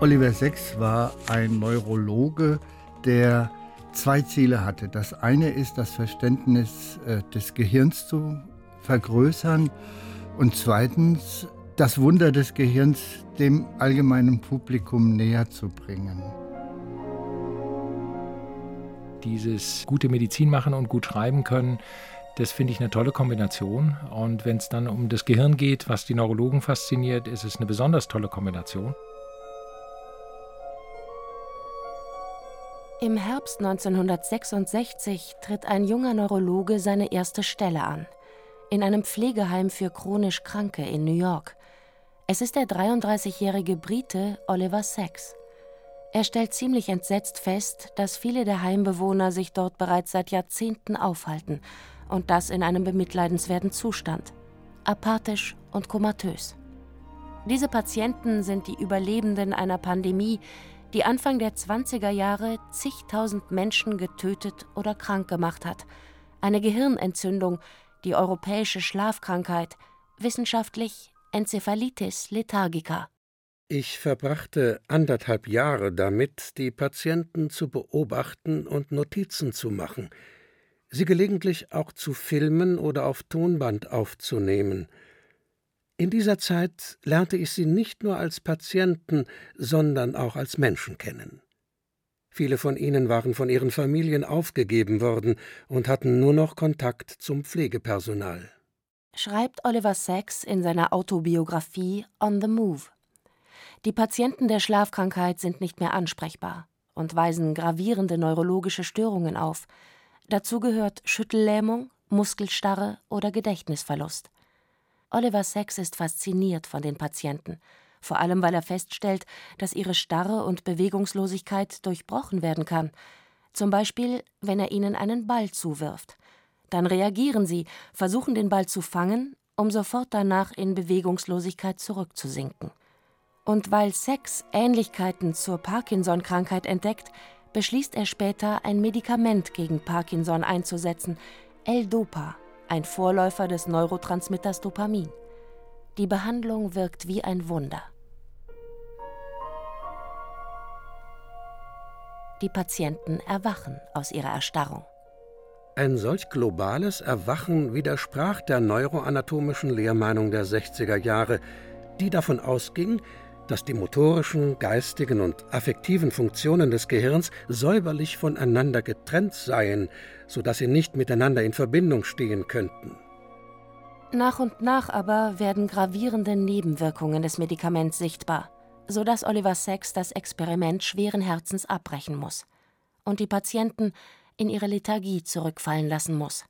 Oliver Sacks war ein Neurologe, der zwei Ziele hatte. Das eine ist, das Verständnis des Gehirns zu vergrößern und zweitens, das Wunder des Gehirns dem allgemeinen Publikum näher zu bringen. Dieses gute Medizin machen und gut schreiben können, das finde ich eine tolle Kombination. Und wenn es dann um das Gehirn geht, was die Neurologen fasziniert, ist es eine besonders tolle Kombination. Im Herbst 1966 tritt ein junger Neurologe seine erste Stelle an. In einem Pflegeheim für chronisch Kranke in New York. Es ist der 33-jährige Brite Oliver Sacks. Er stellt ziemlich entsetzt fest, dass viele der Heimbewohner sich dort bereits seit Jahrzehnten aufhalten und das in einem bemitleidenswerten Zustand. Apathisch und komatös. Diese Patienten sind die Überlebenden einer Pandemie, die Anfang der 20er Jahre zigtausend Menschen getötet oder krank gemacht hat. Eine Gehirnentzündung, die europäische Schlafkrankheit, wissenschaftlich Enzephalitis lethargica. Ich verbrachte 1,5 Jahre damit, die Patienten zu beobachten und Notizen zu machen, sie gelegentlich auch zu filmen oder auf Tonband aufzunehmen. In dieser Zeit lernte ich sie nicht nur als Patienten, sondern auch als Menschen kennen. Viele von ihnen waren von ihren Familien aufgegeben worden und hatten nur noch Kontakt zum Pflegepersonal. Schreibt Oliver Sacks in seiner Autobiografie On the Move. Die Patienten der Schlafkrankheit sind nicht mehr ansprechbar und weisen gravierende neurologische Störungen auf. Dazu gehört Schüttellähmung, Muskelstarre oder Gedächtnisverlust. Oliver Sacks ist fasziniert von den Patienten, vor allem weil er feststellt, dass ihre Starre und Bewegungslosigkeit durchbrochen werden kann. Zum Beispiel, wenn er ihnen einen Ball zuwirft. Dann reagieren sie, versuchen den Ball zu fangen, um sofort danach in Bewegungslosigkeit zurückzusinken. Und weil Sacks Ähnlichkeiten zur Parkinson-Krankheit entdeckt, beschließt er später, ein Medikament gegen Parkinson einzusetzen, L-Dopa, ein Vorläufer des Neurotransmitters Dopamin. Die Behandlung wirkt wie ein Wunder. Die Patienten erwachen aus ihrer Erstarrung. Ein solch globales Erwachen widersprach der neuroanatomischen Lehrmeinung der 60er Jahre, die davon ausging, dass die motorischen, geistigen und affektiven Funktionen des Gehirns säuberlich voneinander getrennt seien, sodass sie nicht miteinander in Verbindung stehen könnten. Nach und nach aber werden gravierende Nebenwirkungen des Medikaments sichtbar, sodass Oliver Sacks das Experiment schweren Herzens abbrechen muss und die Patienten in ihre Lethargie zurückfallen lassen muss.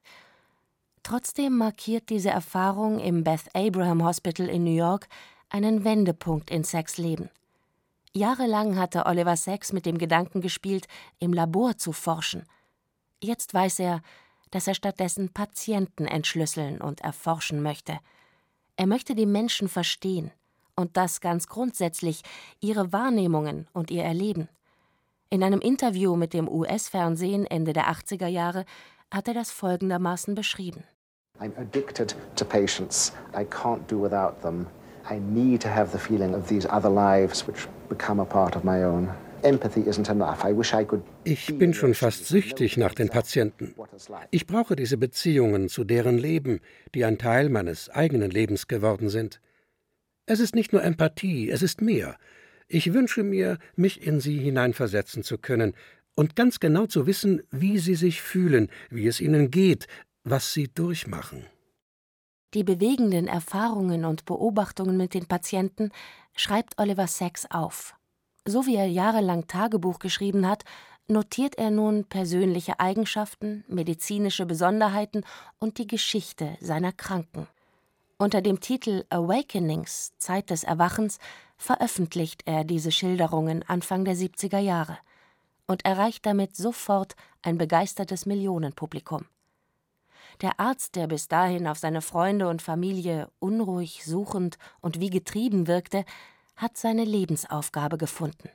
Trotzdem markiert diese Erfahrung im Beth Abraham Hospital in New York einen Wendepunkt in Sacks Leben. Jahrelang hatte Oliver Sacks mit dem Gedanken gespielt, im Labor zu forschen. Jetzt weiß er, dass er stattdessen Patienten entschlüsseln und erforschen möchte. Er möchte die Menschen verstehen und das ganz grundsätzlich, ihre Wahrnehmungen und ihr Erleben. In einem Interview mit dem US-Fernsehen Ende der 80er Jahre hat er das folgendermaßen beschrieben. I'm addicted to patients. I can't do without them. I need to have the feeling of these other lives which become a part of my own. Empathy isn't enough. I wish I could. Ich bin schon fast süchtig nach den Patienten. Ich brauche diese Beziehungen zu deren Leben, die ein Teil meines eigenen Lebens geworden sind. Es ist nicht nur Empathie, es ist mehr. Ich wünsche mir, mich in sie hineinversetzen zu können und ganz genau zu wissen, wie sie sich fühlen, wie es ihnen geht, was sie durchmachen. Die bewegenden Erfahrungen und Beobachtungen mit den Patienten schreibt Oliver Sacks auf. So wie er jahrelang Tagebuch geschrieben hat, notiert er nun persönliche Eigenschaften, medizinische Besonderheiten und die Geschichte seiner Kranken. Unter dem Titel Awakenings, Zeit des Erwachens, veröffentlicht er diese Schilderungen Anfang der 70er Jahre und erreicht damit sofort ein begeistertes Millionenpublikum. Der Arzt, der bis dahin auf seine Freunde und Familie unruhig, suchend und wie getrieben wirkte, hat seine Lebensaufgabe gefunden.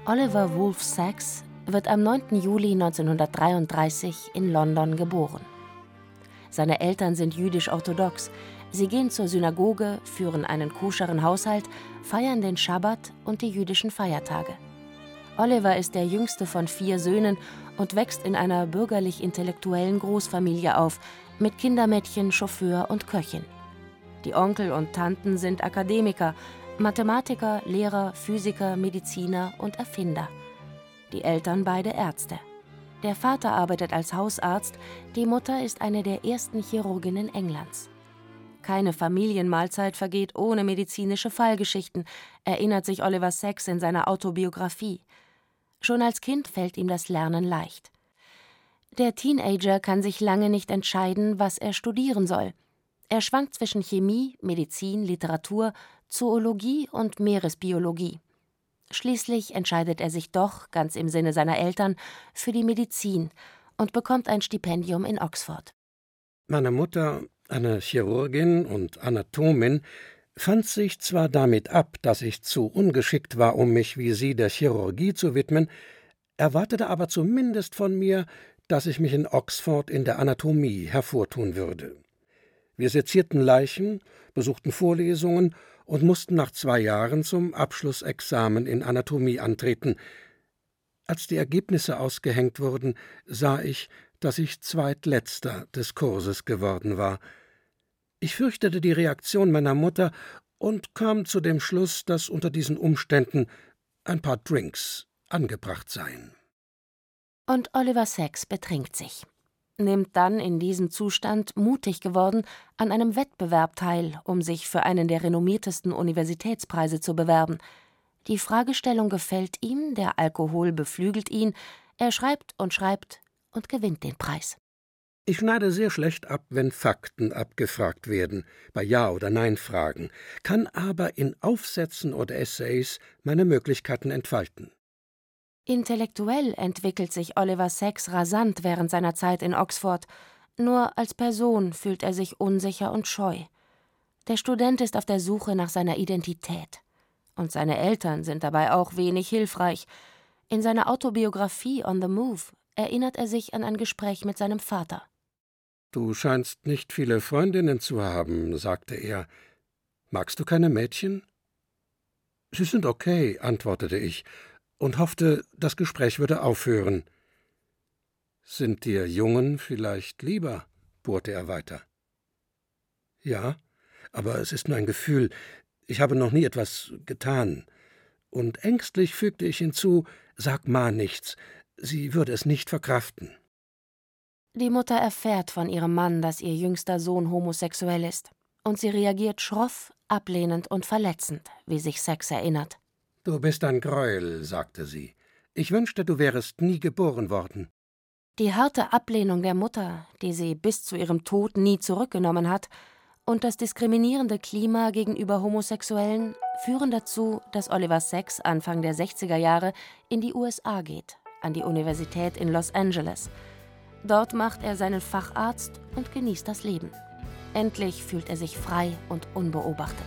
Oliver Wolfe Sacks wird am 9. Juli 1933 in London geboren. Seine Eltern sind jüdisch-orthodox. Sie gehen zur Synagoge, führen einen koscheren Haushalt, feiern den Schabbat und die jüdischen Feiertage. Oliver ist der jüngste von 4 Söhnen und wächst in einer bürgerlich-intellektuellen Großfamilie auf, mit Kindermädchen, Chauffeur und Köchin. Die Onkel und Tanten sind Akademiker, Mathematiker, Lehrer, Physiker, Mediziner und Erfinder. Die Eltern beide Ärzte. Der Vater arbeitet als Hausarzt, die Mutter ist eine der ersten Chirurginnen Englands. Keine Familienmahlzeit vergeht ohne medizinische Fallgeschichten, erinnert sich Oliver Sacks in seiner Autobiografie. Schon als Kind fällt ihm das Lernen leicht. Der Teenager kann sich lange nicht entscheiden, was er studieren soll. Er schwankt zwischen Chemie, Medizin, Literatur, Zoologie und Meeresbiologie. Schließlich entscheidet er sich doch, ganz im Sinne seiner Eltern, für die Medizin und bekommt ein Stipendium in Oxford. Meine Mutter, eine Chirurgin und Anatomin, fand sich zwar damit ab, dass ich zu ungeschickt war, um mich wie sie der Chirurgie zu widmen, erwartete aber zumindest von mir, dass ich mich in Oxford in der Anatomie hervortun würde. Wir sezierten Leichen, besuchten Vorlesungen und mussten nach 2 Jahren zum Abschlussexamen in Anatomie antreten. Als die Ergebnisse ausgehängt wurden, sah ich, dass ich Zweitletzter des Kurses geworden war. Ich fürchtete die Reaktion meiner Mutter und kam zu dem Schluss, dass unter diesen Umständen ein paar Drinks angebracht seien. Und Oliver Sacks betrinkt sich, nimmt dann in diesem Zustand, mutig geworden, an einem Wettbewerb teil, um sich für einen der renommiertesten Universitätspreise zu bewerben. Die Fragestellung gefällt ihm, der Alkohol beflügelt ihn, er schreibt und gewinnt den Preis. Ich schneide sehr schlecht ab, wenn Fakten abgefragt werden, bei Ja- oder Nein-Fragen, kann aber in Aufsätzen oder Essays meine Möglichkeiten entfalten. Intellektuell entwickelt sich Oliver Sacks rasant während seiner Zeit in Oxford. Nur als Person fühlt er sich unsicher und scheu. Der Student ist auf der Suche nach seiner Identität. Und seine Eltern sind dabei auch wenig hilfreich. In seiner Autobiografie On the Move erinnert er sich an ein Gespräch mit seinem Vater. »Du scheinst nicht viele Freundinnen zu haben«, sagte er. »Magst du keine Mädchen?« »Sie sind okay«, antwortete ich und hoffte, das Gespräch würde aufhören. »Sind dir Jungen vielleicht lieber?« bohrte er weiter. »Ja, aber es ist nur ein Gefühl. Ich habe noch nie etwas getan.« Und ängstlich fügte ich hinzu, »Sag Ma nichts, sie würde es nicht verkraften.« Die Mutter erfährt von ihrem Mann, dass ihr jüngster Sohn homosexuell ist. Und sie reagiert schroff, ablehnend und verletzend, wie sich Sacks erinnert. »Du bist ein Gräuel«, sagte sie. »Ich wünschte, du wärest nie geboren worden.« Die harte Ablehnung der Mutter, die sie bis zu ihrem Tod nie zurückgenommen hat, und das diskriminierende Klima gegenüber Homosexuellen führen dazu, dass Oliver Sacks Anfang der 60er Jahre in die USA geht, an die Universität in Los Angeles. Dort macht er seinen Facharzt und genießt das Leben. Endlich fühlt er sich frei und unbeobachtet.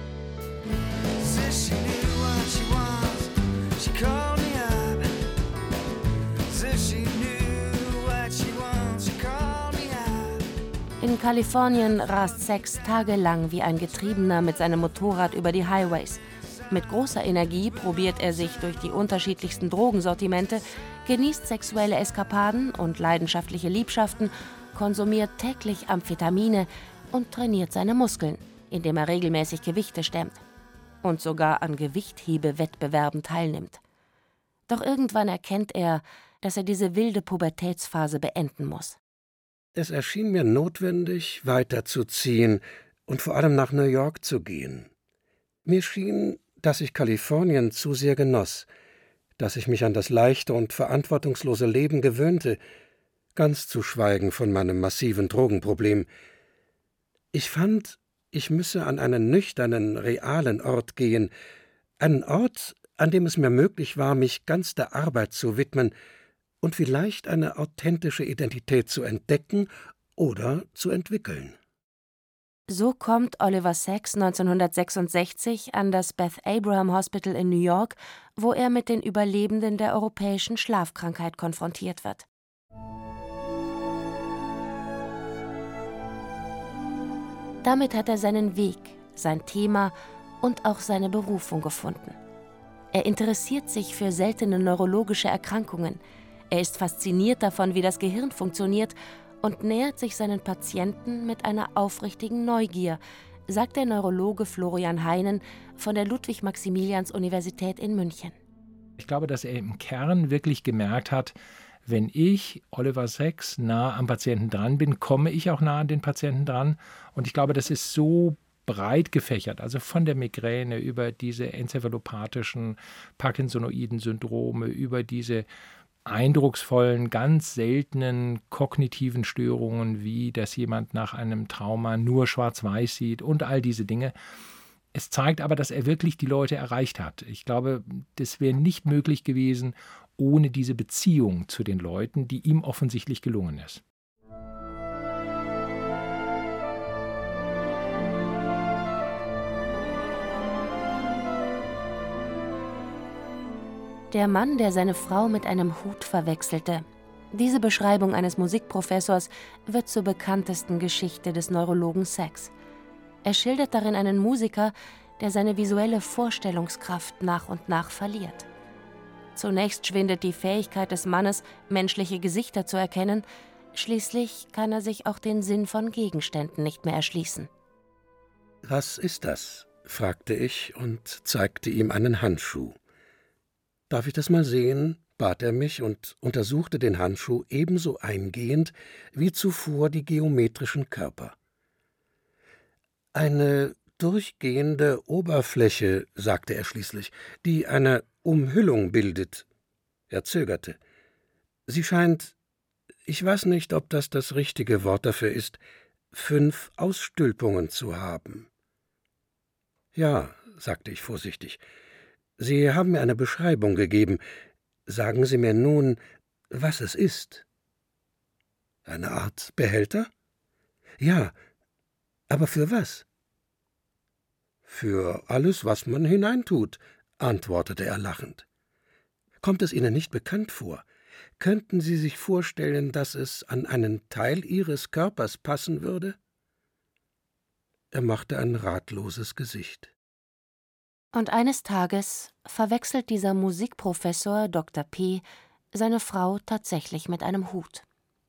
In Kalifornien rast Sacks tagelang wie ein Getriebener mit seinem Motorrad über die Highways. Mit großer Energie probiert er sich durch die unterschiedlichsten Drogensortimente, genießt sexuelle Eskapaden und leidenschaftliche Liebschaften, konsumiert täglich Amphetamine und trainiert seine Muskeln, indem er regelmäßig Gewichte stemmt und sogar an Gewichthebewettbewerben teilnimmt. Doch irgendwann erkennt er, dass er diese wilde Pubertätsphase beenden muss. Es erschien mir notwendig, weiterzuziehen und vor allem nach New York zu gehen. Mir schien, dass ich Kalifornien zu sehr genoss, dass ich mich an das leichte und verantwortungslose Leben gewöhnte, ganz zu schweigen von meinem massiven Drogenproblem. Ich fand, ich müsse an einen nüchternen, realen Ort gehen, einen Ort, an dem es mir möglich war, mich ganz der Arbeit zu widmen und vielleicht eine authentische Identität zu entdecken oder zu entwickeln. So kommt Oliver Sacks 1966 an das Beth Abraham Hospital in New York, wo er mit den Überlebenden der europäischen Schlafkrankheit konfrontiert wird. Damit hat er seinen Weg, sein Thema und auch seine Berufung gefunden. Er interessiert sich für seltene neurologische Erkrankungen. Er ist fasziniert davon, wie das Gehirn funktioniert, und nähert sich seinen Patienten mit einer aufrichtigen Neugier, sagt der Neurologe Florian Heinen von der Ludwig-Maximilians-Universität in München. Ich glaube, dass er im Kern wirklich gemerkt hat, wenn ich, Oliver Sacks, nah am Patienten dran bin, komme ich auch nah an den Patienten dran. Und ich glaube, das ist so breit gefächert, also von der Migräne über diese enzephalopathischen parkinsonoiden Syndrome, über diese eindrucksvollen, ganz seltenen kognitiven Störungen, wie dass jemand nach einem Trauma nur schwarz-weiß sieht und all diese Dinge. Es zeigt aber, dass er wirklich die Leute erreicht hat. Ich glaube, das wäre nicht möglich gewesen ohne diese Beziehung zu den Leuten, die ihm offensichtlich gelungen ist. Der Mann, der seine Frau mit einem Hut verwechselte. Diese Beschreibung eines Musikprofessors wird zur bekanntesten Geschichte des Neurologen Sacks. Er schildert darin einen Musiker, der seine visuelle Vorstellungskraft nach und nach verliert. Zunächst schwindet die Fähigkeit des Mannes, menschliche Gesichter zu erkennen, schließlich kann er sich auch den Sinn von Gegenständen nicht mehr erschließen. »Was ist das?« fragte ich und zeigte ihm einen Handschuh. »Darf ich das mal sehen?« bat er mich und untersuchte den Handschuh ebenso eingehend wie zuvor die geometrischen Körper. »Eine durchgehende Oberfläche«, sagte er schließlich, »die eine Umhüllung bildet.« Er zögerte. »Sie scheint, ich weiß nicht, ob das das richtige Wort dafür ist, 5 Ausstülpungen zu haben.« »Ja«, sagte ich vorsichtig, »Sie haben mir eine Beschreibung gegeben. Sagen Sie mir nun, was es ist.« »Eine Art Behälter?« »Ja, aber für was?« »Für alles, was man hineintut«, antwortete er lachend. »Kommt es Ihnen nicht bekannt vor? Könnten Sie sich vorstellen, dass es an einen Teil Ihres Körpers passen würde?« Er machte ein ratloses Gesicht. Und eines Tages verwechselt dieser Musikprofessor Dr. P. seine Frau tatsächlich mit einem Hut.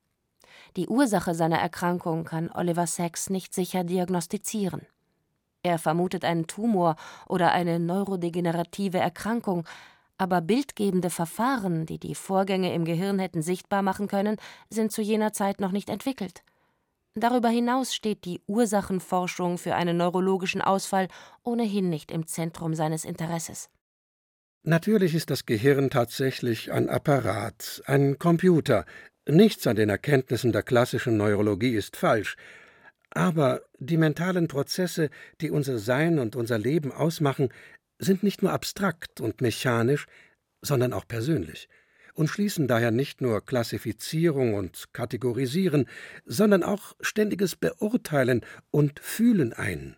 Die Ursache seiner Erkrankung kann Oliver Sacks nicht sicher diagnostizieren. Er vermutet einen Tumor oder eine neurodegenerative Erkrankung, aber bildgebende Verfahren, die die Vorgänge im Gehirn hätten sichtbar machen können, sind zu jener Zeit noch nicht entwickelt. Darüber hinaus steht die Ursachenforschung für einen neurologischen Ausfall ohnehin nicht im Zentrum seines Interesses. Natürlich ist das Gehirn tatsächlich ein Apparat, ein Computer. Nichts an den Erkenntnissen der klassischen Neurologie ist falsch. Aber die mentalen Prozesse, die unser Sein und unser Leben ausmachen, sind nicht nur abstrakt und mechanisch, sondern auch persönlich und schließen daher nicht nur Klassifizierung und Kategorisieren, sondern auch ständiges Beurteilen und Fühlen ein.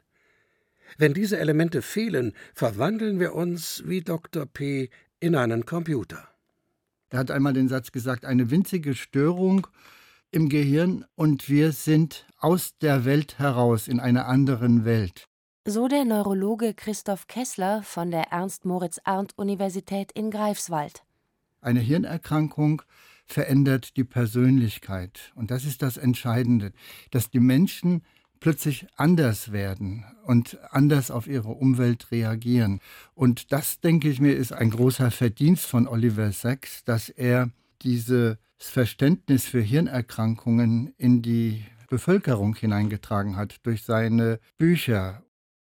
Wenn diese Elemente fehlen, verwandeln wir uns, wie Dr. P., in einen Computer. Er hat einmal den Satz gesagt, eine winzige Störung im Gehirn und wir sind aus der Welt heraus, in einer anderen Welt. So der Neurologe Christoph Kessler von der Ernst-Moritz-Arndt-Universität in Greifswald. Eine Hirnerkrankung verändert die Persönlichkeit. Und das ist das Entscheidende, dass die Menschen plötzlich anders werden und anders auf ihre Umwelt reagieren. Und das, denke ich mir, ist ein großer Verdienst von Oliver Sacks, dass er dieses Verständnis für Hirnerkrankungen in die Bevölkerung hineingetragen hat durch seine Bücher.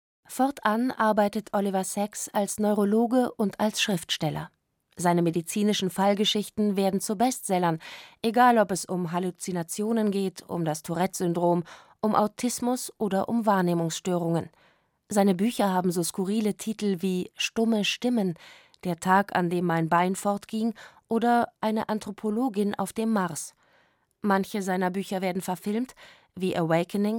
Fortan arbeitet Oliver Sacks als Neurologe und als Schriftsteller. Seine medizinischen Fallgeschichten werden zu Bestsellern, egal ob es um Halluzinationen geht, um das Tourette-Syndrom, um Autismus oder um Wahrnehmungsstörungen. Seine Bücher haben so skurrile Titel wie »Stumme Stimmen«, »Der Tag, an dem mein Bein fortging« oder »Eine Anthropologin auf dem Mars«. Manche seiner Bücher werden verfilmt, wie »Awakenings«,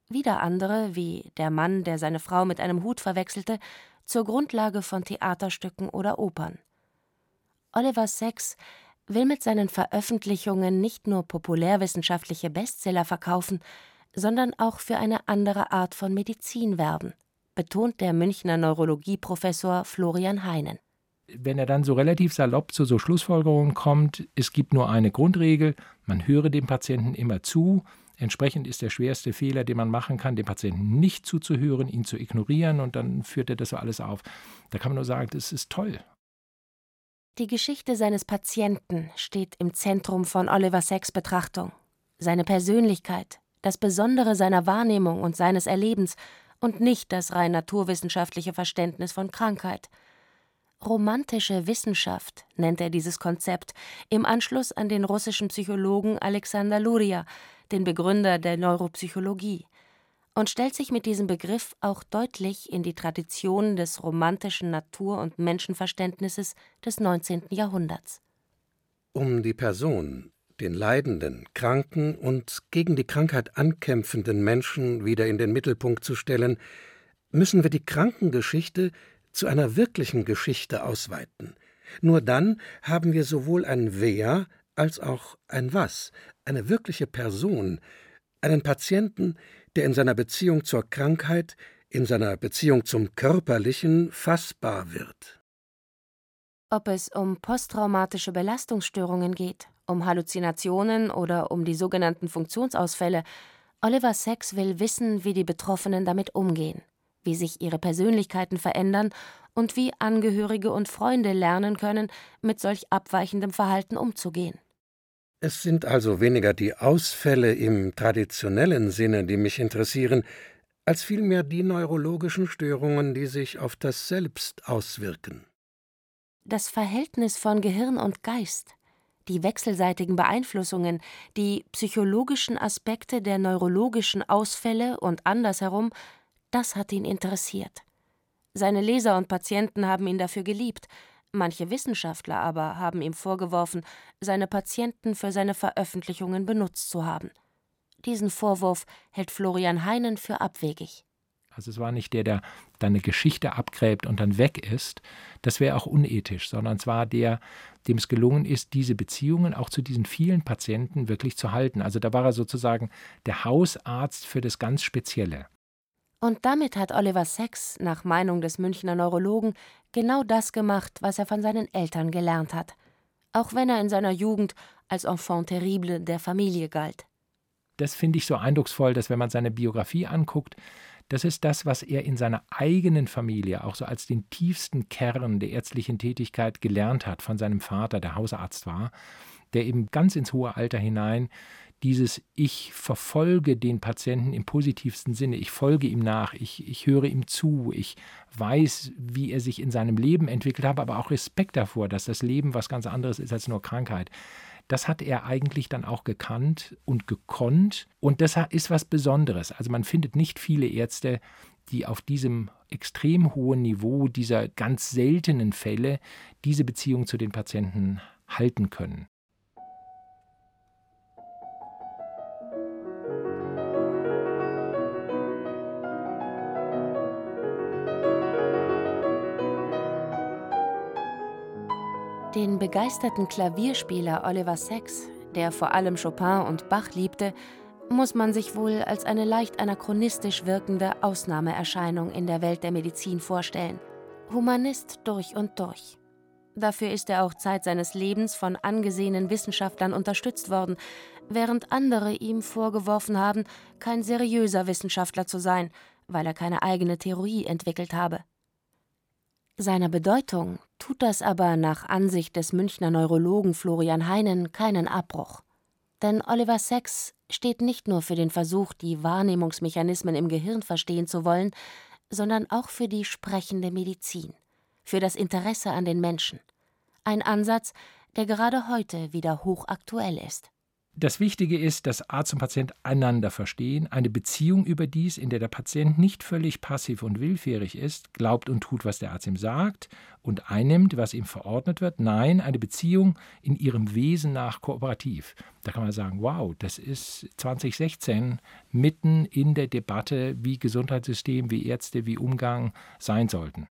Wieder andere, wie der Mann, der seine Frau mit einem Hut verwechselte, zur Grundlage von Theaterstücken oder Opern. Oliver Sacks will mit seinen Veröffentlichungen nicht nur populärwissenschaftliche Bestseller verkaufen, sondern auch für eine andere Art von Medizin werben, betont der Münchner Neurologieprofessor Florian Heinen. Wenn er dann so relativ salopp zu so Schlussfolgerungen kommt, es gibt nur eine Grundregel, man höre dem Patienten immer zu. Entsprechend ist der schwerste Fehler, den man machen kann, dem Patienten nicht zuzuhören, ihn zu ignorieren, und dann führt er das so alles auf. Da kann man nur sagen, das ist toll. Die Geschichte seines Patienten steht im Zentrum von Oliver Sacks Betrachtung. Seine Persönlichkeit, das Besondere seiner Wahrnehmung und seines Erlebens und nicht das rein naturwissenschaftliche Verständnis von Krankheit. Romantische Wissenschaft nennt er dieses Konzept im Anschluss an den russischen Psychologen Alexander Luria, den Begründer der Neuropsychologie, und stellt sich mit diesem Begriff auch deutlich in die Tradition des romantischen Natur- und Menschenverständnisses des 19. Jahrhunderts. Um die Person, den leidenden, kranken und gegen die Krankheit ankämpfenden Menschen wieder in den Mittelpunkt zu stellen, müssen wir die Krankengeschichte zu einer wirklichen Geschichte ausweiten. Nur dann haben wir sowohl ein Wer als auch ein Was, eine wirkliche Person, einen Patienten, der in seiner Beziehung zur Krankheit, in seiner Beziehung zum Körperlichen fassbar wird. Ob es um posttraumatische Belastungsstörungen geht, um Halluzinationen oder um die sogenannten Funktionsausfälle, Oliver Sacks will wissen, wie die Betroffenen damit umgehen, wie sich ihre Persönlichkeiten verändern und wie Angehörige und Freunde lernen können, mit solch abweichendem Verhalten umzugehen. Es sind also weniger die Ausfälle im traditionellen Sinne, die mich interessieren, als vielmehr die neurologischen Störungen, die sich auf das Selbst auswirken. Das Verhältnis von Gehirn und Geist, die wechselseitigen Beeinflussungen, die psychologischen Aspekte der neurologischen Ausfälle und andersherum, das hat ihn interessiert. Seine Leser und Patienten haben ihn dafür geliebt. Manche Wissenschaftler aber haben ihm vorgeworfen, seine Patienten für seine Veröffentlichungen benutzt zu haben. Diesen Vorwurf hält Florian Heinen für abwegig. Also es war nicht der, der dann eine Geschichte abgräbt und dann weg ist. Das wäre auch unethisch, sondern es war der, dem es gelungen ist, diese Beziehungen auch zu diesen vielen Patienten wirklich zu halten. Also da war er sozusagen der Hausarzt für das ganz Spezielle. Und damit hat Oliver Sacks, nach Meinung des Münchner Neurologen, genau das gemacht, was er von seinen Eltern gelernt hat, auch wenn er in seiner Jugend als Enfant terrible der Familie galt. Das finde ich so eindrucksvoll, dass wenn man seine Biografie anguckt, das ist das, was er in seiner eigenen Familie auch so als den tiefsten Kern der ärztlichen Tätigkeit gelernt hat von seinem Vater, der Hausarzt war, der eben ganz ins hohe Alter hinein dieses Ich verfolge den Patienten im positivsten Sinne, ich folge ihm nach, ich höre ihm zu, ich weiß, wie er sich in seinem Leben entwickelt hat, aber auch Respekt davor, dass das Leben was ganz anderes ist als nur Krankheit. Das hat er eigentlich dann auch gekannt und gekonnt, und das ist was Besonderes. Also man findet nicht viele Ärzte, die auf diesem extrem hohen Niveau dieser ganz seltenen Fälle diese Beziehung zu den Patienten halten können. Den begeisterten Klavierspieler Oliver Sacks, der vor allem Chopin und Bach liebte, muss man sich wohl als eine leicht anachronistisch wirkende Ausnahmeerscheinung in der Welt der Medizin vorstellen. Humanist durch und durch. Dafür ist er auch Zeit seines Lebens von angesehenen Wissenschaftlern unterstützt worden, während andere ihm vorgeworfen haben, kein seriöser Wissenschaftler zu sein, weil er keine eigene Theorie entwickelt habe. Seiner Bedeutung tut das aber nach Ansicht des Münchner Neurologen Florian Heinen keinen Abbruch. Denn Oliver Sacks steht nicht nur für den Versuch, die Wahrnehmungsmechanismen im Gehirn verstehen zu wollen, sondern auch für die sprechende Medizin, für das Interesse an den Menschen. Ein Ansatz, der gerade heute wieder hochaktuell ist. Das Wichtige ist, dass Arzt und Patient einander verstehen, eine Beziehung überdies, in der der Patient nicht völlig passiv und willfährig ist, glaubt und tut, was der Arzt ihm sagt und einnimmt, was ihm verordnet wird. Nein, eine Beziehung in ihrem Wesen nach kooperativ. Da kann man sagen, wow, das ist 2016 mitten in der Debatte, wie Gesundheitssystem, wie Ärzte, wie Umgang sein sollten.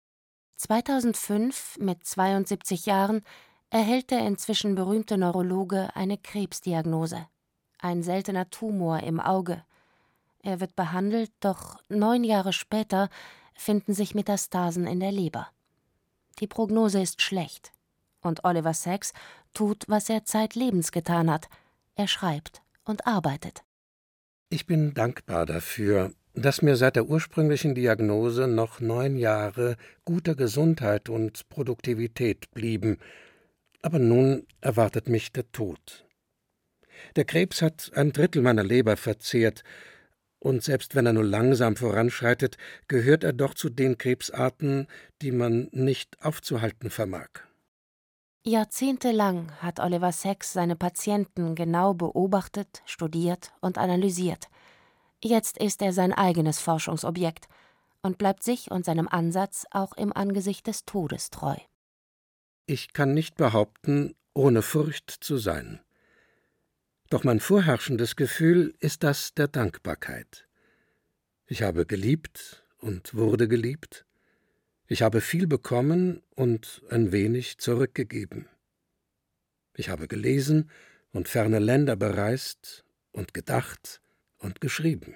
2005, mit 72 Jahren, erhält der inzwischen berühmte Neurologe eine Krebsdiagnose. Ein seltener Tumor im Auge. Er wird behandelt, doch 9 Jahre später finden sich Metastasen in der Leber. Die Prognose ist schlecht. Und Oliver Sacks tut, was er zeitlebens getan hat. Er schreibt und arbeitet. Ich bin dankbar dafür, dass mir seit der ursprünglichen Diagnose noch 9 Jahre guter Gesundheit und Produktivität blieben. Aber nun erwartet mich der Tod. Der Krebs hat 1/3 meiner Leber verzehrt, und selbst wenn er nur langsam voranschreitet, gehört er doch zu den Krebsarten, die man nicht aufzuhalten vermag. Jahrzehntelang hat Oliver Sacks seine Patienten genau beobachtet, studiert und analysiert. Jetzt ist er sein eigenes Forschungsobjekt und bleibt sich und seinem Ansatz auch im Angesicht des Todes treu. Ich kann nicht behaupten, ohne Furcht zu sein. Doch mein vorherrschendes Gefühl ist das der Dankbarkeit. Ich habe geliebt und wurde geliebt. Ich habe viel bekommen und ein wenig zurückgegeben. Ich habe gelesen und ferne Länder bereist und gedacht und geschrieben.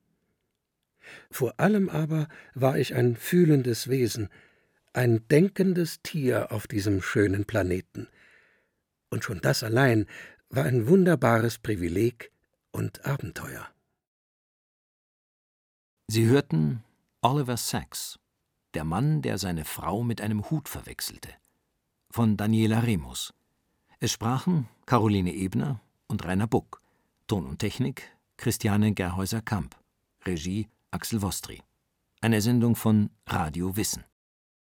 Vor allem aber war ich ein fühlendes Wesen, ein denkendes Tier auf diesem schönen Planeten. Und schon das allein war ein wunderbares Privileg und Abenteuer. Sie hörten Oliver Sacks, der Mann, der seine Frau mit einem Hut verwechselte, von Daniela Remus. Es sprachen Caroline Ebner und Rainer Buck, Ton und Technik Christiane Gerhäuser-Kamp, Regie Axel Wostri. Eine Sendung von Radio Wissen.